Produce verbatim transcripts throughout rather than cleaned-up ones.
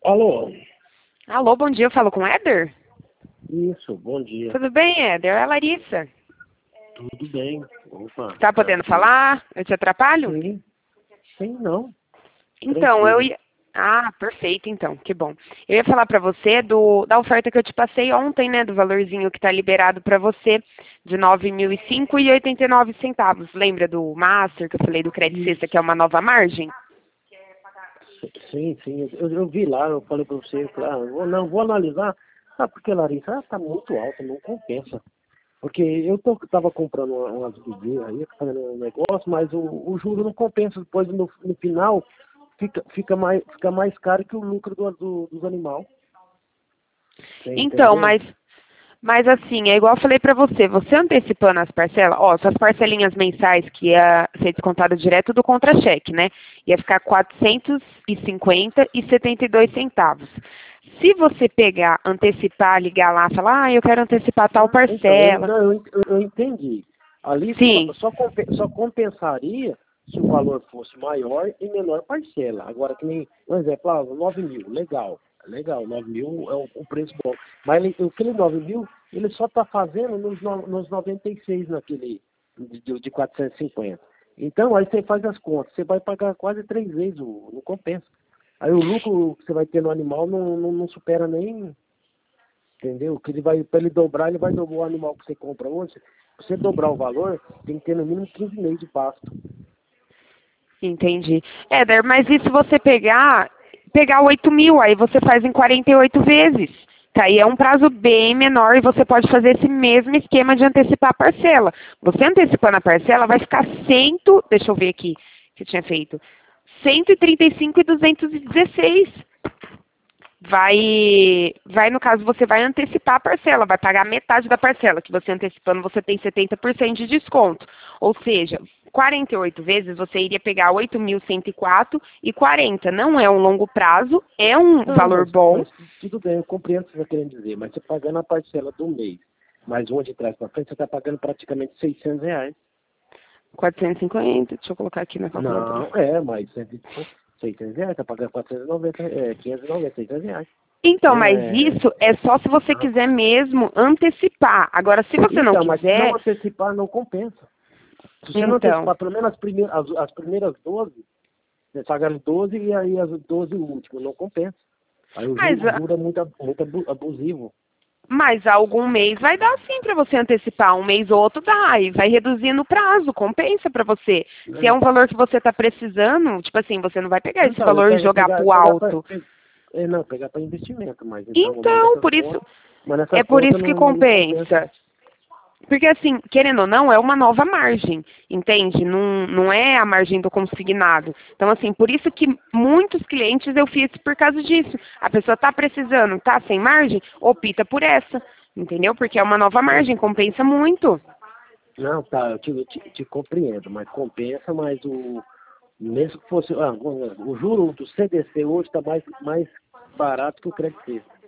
Alô? Alô, bom dia, eu falo com o Éder? Isso, bom dia. Tudo bem, Éder? É a Larissa. Tudo bem. Opa. Tá podendo falar? Eu te atrapalho? Sim, sim, não. Então, eu Tranquilo. ia... Ah, perfeito, então, que bom. Eu ia falar pra você do, da oferta que eu te passei ontem, né, do valorzinho que tá liberado pra você, de nove mil e cinco reais e oitenta e nove centavos. Lembra do Master, que eu falei do Crédito Sexta, que é uma nova margem? Sim, sim. Eu, eu vi lá, eu falei pra você, claro, vou, não, vou analisar. Sabe por que, Larissa? Ah, tá muito alto, não compensa. Porque eu tô, tava comprando uma- umas bebês aí, fazendo um negócio, mas o, o juro não compensa. Depois, no, no final, fica, fica, mais, fica mais caro que o lucro do, do, dos animais. Você Então, entendeu? mas, mas assim, é igual eu falei pra você, você antecipando as parcelas, ó, suas parcelinhas mensais que ia ser descontada direto do contra-cheque, né? Ia ficar quatrocentos e cinquenta e setenta e dois centavos. Se você pegar, antecipar, ligar lá, falar, ah, eu quero antecipar tal Então, eu, parcela. não, eu, ent- eu- eu entendi. Ali só, Sim, só, compe- só compensaria se o valor fosse maior e menor parcela. Agora, que nem, por exemplo, ah, nove mil, legal. Legal, nove mil é um, um preço bom. Mas ele, aquele nove mil, ele só está fazendo nos, no- nos noventa e seis naquele de, de de quatrocentos e cinquenta. Então, aí você faz as contas, você vai pagar quase três vezes, o, não compensa. Aí o lucro que você vai ter no animal não, não, não supera nem. Entendeu? Que ele vai, para ele dobrar, ele vai dobrar o animal que você compra hoje. Se você dobrar o valor, tem que ter no mínimo quinze meses de pasto. entendi. Éder, mas e se você pegar, pegar oito mil, aí você faz em quarenta e oito vezes. Tá, aí é um prazo bem menor e você pode fazer esse mesmo esquema de antecipar a parcela. Você antecipando a parcela vai ficar cento, deixa eu ver aqui, que eu tinha feito, cento e trinta e cinco e duzentos e dezesseis. Vai, vai, no caso, você vai antecipar a parcela, vai pagar metade da parcela, que você antecipando, você tem setenta por cento de desconto. Ou seja, quarenta e oito vezes você iria pegar oito mil cento e quatro e quarenta. Não é um longo prazo, é um Não, valor mas, bom. mas tudo bem, eu compreendo o que você está querendo dizer. Mas você pagando a parcela do mês, mais uma de trás para frente, você está pagando praticamente seiscentos reais. quatrocentos e cinquenta, deixa eu colocar aqui na calculadora. Não, é, mas seiscentos reais, está pagando quatrocentos e noventa, é, quinhentos e noventa, seiscentos reais. Então, Não mas é. isso é só se você Não. quiser mesmo antecipar. Agora, se você não Então, mas se não quiser, antecipar, não compensa. Se você não então. antecipar pelo menos as primeiras, as, as primeiras doze, você paga as doze e aí as doze últimas, não compensa. Aí o Mas juro, o juro é muito, ab- muito abu- abusivo. Mas algum mês vai dar sim para você antecipar, um mês ou outro dá, e vai reduzindo o prazo, compensa para você. Se é Né? um valor que você está precisando, tipo assim, você não vai pegar esse Então, eu valor e pego, jogar pegar, pro pegar pra, alto. pe- é, não, pegar para investimento, mas então, mas Então, nessas por isso, contas, mas é nessas por contas isso que não, não, não compensa. compensa. Porque assim, querendo ou não, é uma nova margem, entende? Não, não é a margem do consignado. Então, assim, por isso que muitos clientes eu fiz por causa disso. A pessoa está precisando, tá sem margem, opta por essa, entendeu? Porque é uma nova margem, compensa muito. Não, tá, eu te, eu te, te compreendo, mas compensa, mas o mesmo que fosse, ah, o, o juro do C D C hoje está mais, mais barato que o crédito Sexta.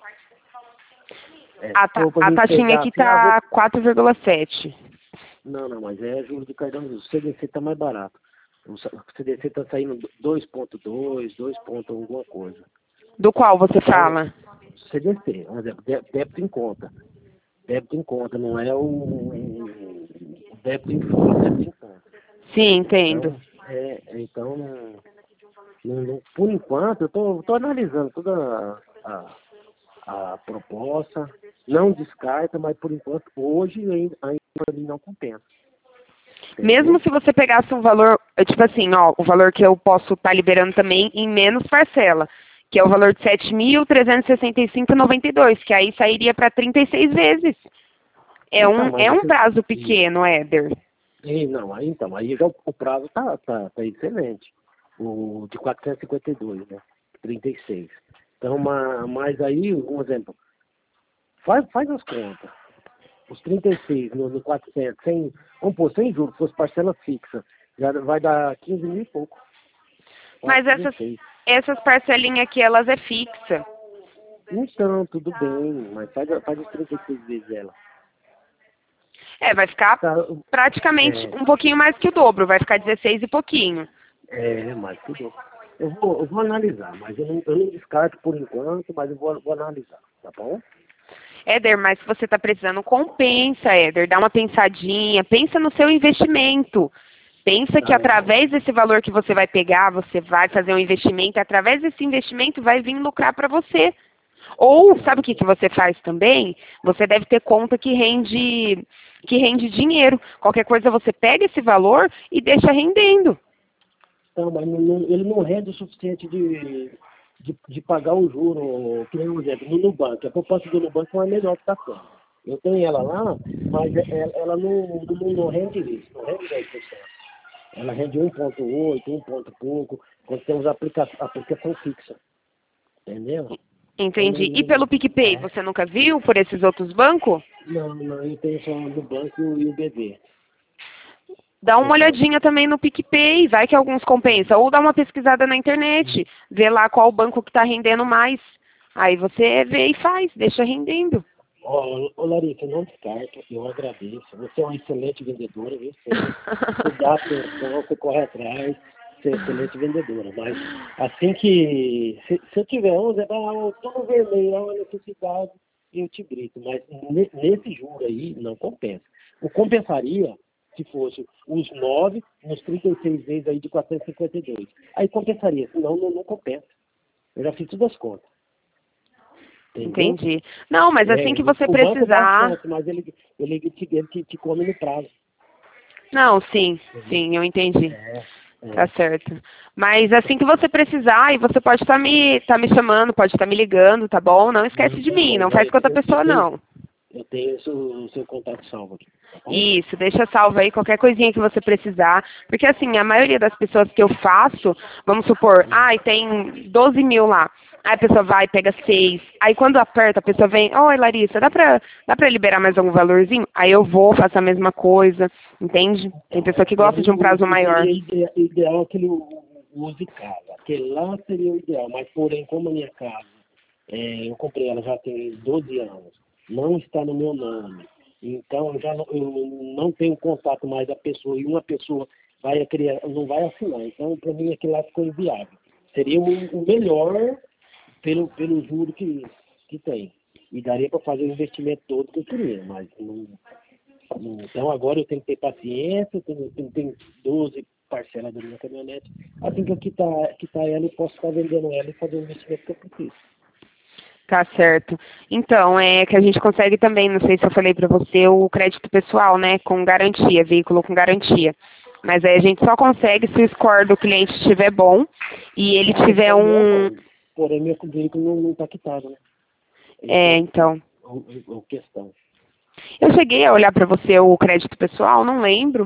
É, A, se ta- for pra a gente taxinha pegar aqui assim, ah, vou. tá quatro vírgula sete. Não, não, mas é juros do cartão, o C D C está mais barato. O C D C está saindo dois ponto dois, dois ponto alguma coisa. Do qual você Então, fala? C D C, por exemplo, dé- débito em conta. Débito em conta, não é o, o débito em folha, débito em conta. Sim, entendo. Então, é, então não, não- não- por enquanto, eu tô, tô analisando toda a, a, a proposta, não descarta, mas por enquanto, hoje ainda, ainda para mim não compensa. Mesmo Entendeu? se você pegasse um valor, é tipo assim, ó, o valor que eu posso estar liberando também em menos parcela, que é o valor de sete mil trezentos e sessenta e cinco vírgula noventa e dois, que aí sairia para trinta e seis vezes. É Então, um, mas é um você. prazo E, pequeno, Éder. e não, aí então, aí já o, o prazo tá, tá, tá excelente. O de quatrocentos e cinquenta e dois, né? trinta e seis. Então, ma- mas aí, um exemplo, faz, faz as contas. Os trinta e seis no, no quatrocentos, sem, vamos pôr, sem juros, fosse parcela fixa, já vai dar quinze mil e pouco. Mas quase essas, dezesseis. essas parcelinhas aqui, elas é fixa. Então, tudo bem, mas faz, faz os trinta e seis vezes ela. É, vai ficar Tá, praticamente é, um pouquinho mais que o dobro, vai ficar dezesseis e pouquinho. é, mais que dou. Eu vou, eu vou analisar, mas eu não, eu não descarto por enquanto, mas eu vou, vou analisar, tá bom? Éder, mas se você está precisando, compensa, Éder. Dá uma pensadinha, pensa no seu investimento. Pensa que Tá, eu vou. através desse valor que você vai pegar, você vai fazer um investimento, e através desse investimento vai vir lucrar para você. Ou, sabe o que, que você faz também? Você deve ter conta que rende, que rende dinheiro. Qualquer coisa você pega esse valor e deixa rendendo. Então, mas não- não- ele não rende o suficiente de, de, de pagar o juro, que nem um exemplo, no Nubank. A poupança do Nubank não é melhor que está sendo. Eu tenho ela lá, mas é- ela, ela não, não, não rende isso, não rende dez por cento. Ela rende um vírgula oito, um ponto pouco, quando temos aplica, aplicação fixa. Entendeu? Então, não, Entendi. E não, pelo PicPay, é, você nunca viu por esses outros bancos? não, não, eu tenho só no banco e o B B. Dá uma Central. olhadinha também no PicPay, vai que alguns compensa. Ou dá uma pesquisada na internet, vê lá qual banco que está rendendo mais. Aí você vê e faz, deixa rendendo. Ó, ô Larissa, eu não descarto, eu agradeço. Você é uma excelente vendedora, viu? Você, você dá atenção, você corre atrás, você é excelente vendedora. Mas assim que, se, se eu tiver onze, ah, eu tô no vermelho, é uma necessidade, eu te grito. Mas ne- nesse juro aí, não compensa. O compensaria se fosse os nove nos trinta e seis vezes aí de quatrocentos e cinquenta e dois. Aí compensaria, senão não, não compensa. Eu já fiz todas as contas. Entendeu? Entendi. Não, mas É, assim que você o banco dá a precisar. chance, mas ele, ele, te, ele te, te come no prazo. Não, sim, Entendeu? sim, eu entendi. É, Tá é. certo. Mas assim que você precisar, e você pode estar me, tá me chamando, pode estar me ligando, tá bom? Não esquece Não, de tá mim, bom, não faz com Larissa. outra Eu, eu pessoa, tenho, não. eu tenho o seu, o seu contato salvo aqui, tá bom? Isso, deixa salvo aí qualquer coisinha que você precisar. Porque assim, a maioria das pessoas que eu faço, vamos supor, ai, tem doze mil lá. Aí a pessoa vai, pega seis. Aí quando aperta, a pessoa vem, oi Larissa, dá pra, dá pra liberar mais algum valorzinho? Aí eu vou, faço a mesma coisa, entende? Tem pessoa que E gosta aí de um o prazo que maior. seria ide- ideal é que ele u- use casa. Aquele lá seria o ideal, mas porém, como a minha casa, é, eu comprei ela já tem doze anos, não está no meu nome. Então eu já não, eu não tenho contato mais da pessoa e uma pessoa vai criar, não vai assinar. Então, para mim, aquilo lá ficou inviável. Seria o, o melhor pelo, pelo juro que, que tem. E daria para fazer o investimento todo que eu queria, mas não, não- então agora eu tenho que ter paciência, eu tenho, tenho, tenho doze parcelas da minha caminhonete. Assim que eu quitar, quitar ela, eu posso estar vendendo ela e fazer o investimento que eu preciso. Tá certo. Então, é que a gente consegue também, não sei se eu falei pra você, o crédito pessoal, né, com garantia, veículo com garantia. Mas aí a gente só consegue se o score do cliente estiver bom e ele Ah, tiver então o meu é um... bom. Porém, meu veículo não está quitado, né? Esse É, é então... o, o, o questão. Eu cheguei a olhar pra você o crédito pessoal, não lembro.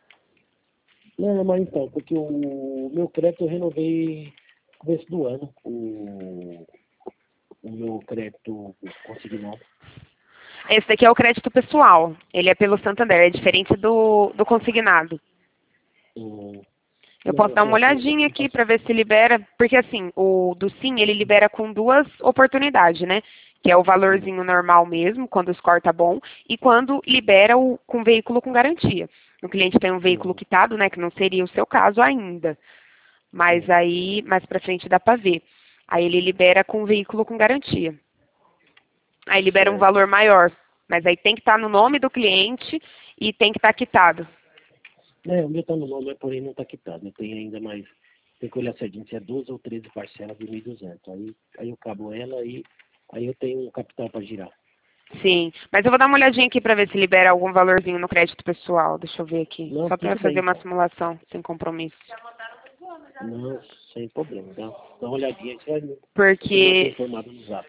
Não, mas então, porque o meu crédito eu renovei no começo do ano, o, o meu crédito consignado. Esse daqui é o crédito pessoal. Ele é pelo Santander, é diferente do, do consignado. Hum, Eu não, posso eu dar uma tenho aqui, olhadinha aqui aqui para ver se libera, porque assim, o do Sim, ele libera com duas oportunidades, né? Que é o valorzinho normal mesmo, quando o score tá bom, e quando libera o, com veículo com garantia. O cliente tem um veículo Hum, quitado, né? Que não seria o seu caso ainda. Mas hum, aí, mais pra frente dá pra ver. Aí ele libera com veículo com garantia. Aí libera um certo. valor maior. Mas aí tem que estar no nome do cliente e tem que estar quitado. É, o meu está no nome, mas porém não está quitado. Eu tenho ainda mais, tem que olhar certinho se é doze ou treze parcelas de mil e duzentos. Aí, aí eu cabo ela e aí eu tenho um capital para girar. Sim, mas eu vou dar uma olhadinha aqui para ver se libera algum valorzinho no crédito pessoal. Deixa eu ver aqui. Não, Só para tudo bem fazer uma então. simulação, sem compromisso. Não, sem problema. Dá, dá uma olhadinha, você vai me você manter Porque informado no zap.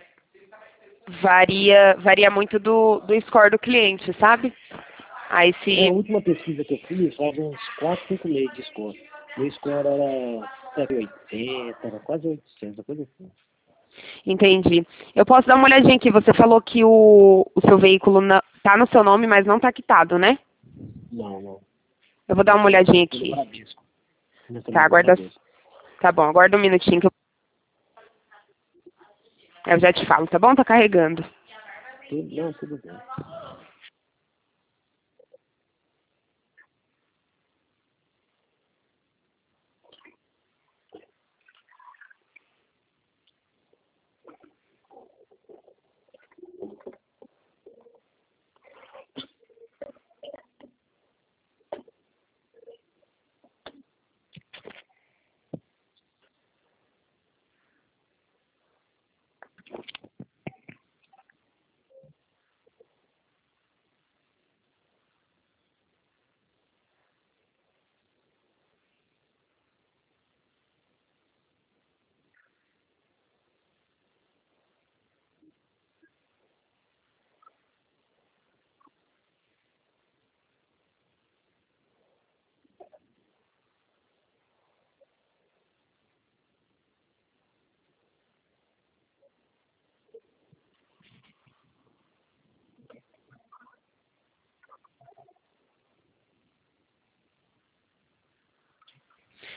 varia, varia muito do, do score do cliente, sabe? Aí É, a se. última pesquisa que eu fiz, faz uns quatro, cinco meses de score. Meu score era setecentos e oitenta, era quase oitocentos, coisa assim. Entendi. Eu posso dar uma olhadinha aqui. Você falou que o, o seu veículo na, tá no seu nome, mas não tá quitado, né? Não, não. Eu vou dar Eu uma tenho olhadinha pelo aqui. Bradesco. Tá, Financiamento do aguarda. Bradesco. Tá bom, aguarda um minutinho que eu, eu já te falo, tá bom? Tá carregando. Tudo, não, tudo bem.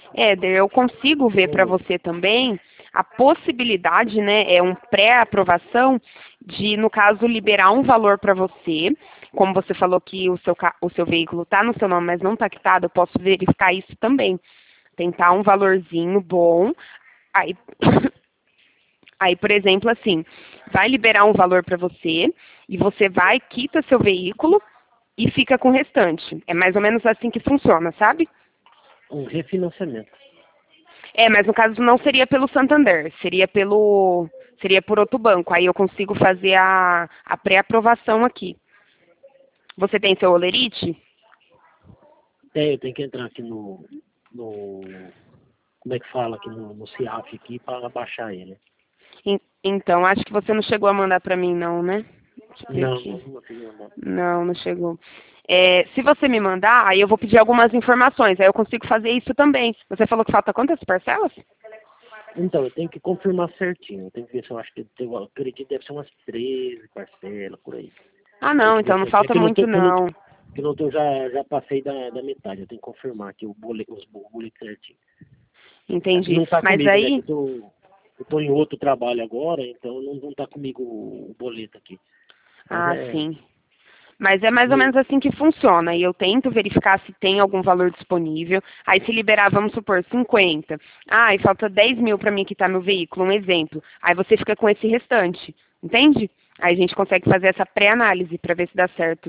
Éder, eu consigo ver para Hum. você também a possibilidade, né, é um pré-aprovação de, no caso, liberar um valor para você. Como você falou que o seu, ca- o seu veículo está no seu nome, mas não está quitado, eu posso verificar isso também. Tentar um valorzinho bom. Aí, aí, por exemplo, assim, vai liberar um valor para você e você vai, quita seu veículo e fica com o restante. É mais ou menos assim que funciona, sabe? Um refinanciamento. É, mas no caso não seria pelo Santander, seria pelo seria por outro banco. Aí eu consigo fazer a, a pré-aprovação aqui. Você tem seu Olerite? É, eu tenho que entrar aqui no, no como é que fala aqui no, no CIAF aqui para baixar ele. En- Então, acho que você não chegou a mandar para mim não, né? Deixa eu ver Não, aqui. não, não, tenho não. Não, não chegou. É, se você me mandar, aí eu vou pedir algumas informações. Aí eu consigo fazer isso também. Você falou que falta quantas parcelas? Então, eu tenho que confirmar certinho. Eu tenho que ver se eu acho que eu acredito que deve ser umas treze parcelas por aí. Ah, Tem não, que ver então não certinho. É falta que eu não muito tô, que eu não, não. que eu não tô, já, já passei da, da metade. Eu tenho que confirmar aqui o boleto, os boletos certinho. Aqui Entendi. não tá Mas comigo, né? aí, Eu tô, eu tô em outro trabalho agora, então não, não tá comigo o boleto aqui. Mas ah, é. sim. Mas é mais ou E, menos assim que funciona. E eu tento verificar se tem algum valor disponível. Aí se liberar, vamos supor, cinquenta. Ah, e falta dez mil para mim quitar meu veículo, um exemplo. Aí você fica com esse restante. Entende? Aí a gente consegue fazer essa pré-análise para ver se dá certo.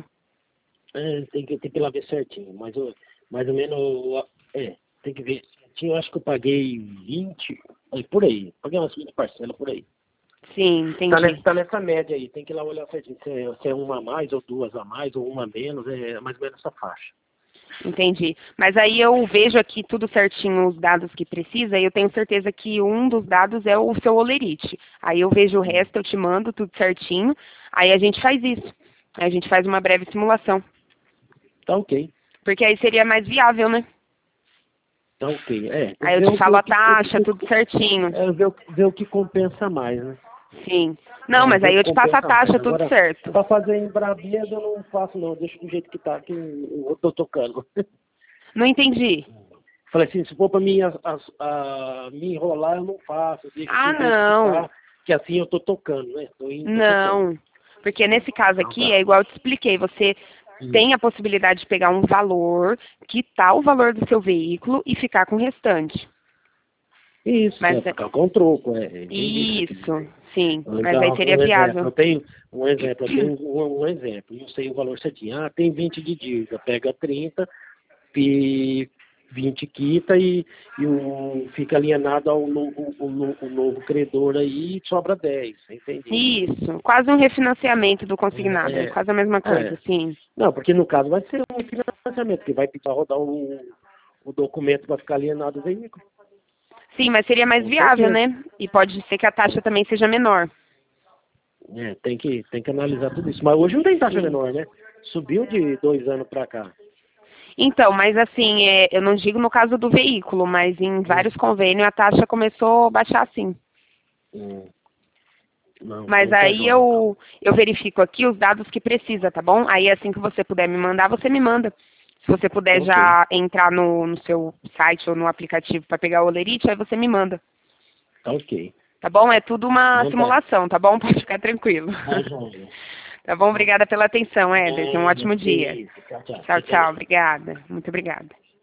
é, tem, que, tem que ir lá ver certinho. Mas eu- mais ou menos. É, tem que ver. Eu acho que eu paguei vinte aí, por aí. Paguei umas vinte parcelas por aí. Sim, Tá, entendi. nessa, tá nessa média aí, tem que ir lá olhar certinho. Se é, se é uma a mais, ou duas a mais, ou uma a menos, é mais ou menos essa faixa. Entendi. Mas aí eu vejo aqui tudo certinho, os dados que precisa, e eu tenho certeza que um dos dados é o seu Olerite. Aí eu vejo o resto, eu te mando tudo certinho, aí a gente faz isso. Aí a gente faz uma breve simulação. Tá ok. Porque aí seria mais viável, né? Tá ok. É, Aí eu ver te o, falo o, a que- o, taxa, o, tudo certinho. é, ver, o, ver o que compensa mais, né? Sim. Não, É, mas ver o aí que eu te passo a compensa mais. taxa, tudo Agora, certo. pra fazer em Brabeza eu não faço não, deixa do jeito que tá, que eu tô tocando. Não entendi. Falei assim, se for pra mim, as- as- a, me enrolar, eu não faço, deixa Ah, do jeito que não. tá, que assim eu tô tocando, né? Tô indo, tô tocando. Não. Porque nesse caso Então aqui, tá. é igual eu te expliquei, você Hum. tem a possibilidade de pegar um valor, quitar o valor do seu veículo e ficar com o restante. Isso, Mas é, é- ficar com o troco, é, entendi o que você quer isso, dizer. sim. Mas aí Então, seria um exemplo, viável. eu tenho um exemplo, eu tenho um, um exemplo, não sei o valor certinho. Ah, tem vinte de dívida, pega trinta, e vinte quita e, e o, fica alienado ao novo, o, no- o novo credor aí e sobra dez, entendi. Isso. Quase um refinanciamento do É, consignado. É é, quase a mesma coisa, é. sim. Não, porque no caso vai ser um financiamento, que vai precisar rodar o, o documento para ficar alienado o veículo. Sim, mas seria mais Com viável, certeza. né? E pode ser que a taxa também seja menor. É, tem que, tem que analisar tudo isso. Mas hoje não tem taxa Sim. menor, né? Subiu de dois anos para cá. Então, mas assim, é, eu não digo no caso do veículo, mas em Hum, vários convênios a taxa começou a baixar sim. hum. Não, Mas então tá aí jóia, então. eu, eu verifico aqui os dados que precisa, tá bom? Aí assim que você puder me mandar, você me manda. Se você puder Ok, já entrar no, no seu site ou no aplicativo para pegar o Olerite, aí você me manda. tá ok. Tá bom? É tudo uma Não tá. simulação, tá bom? Pode ficar tranquilo. Tá jóia. Tá bom? Obrigada pela atenção, Éder. Tenha um Nada, ótimo que dia. isso. Tchau, tchau. Tchau, Você tchau. também. Obrigada. Muito obrigada.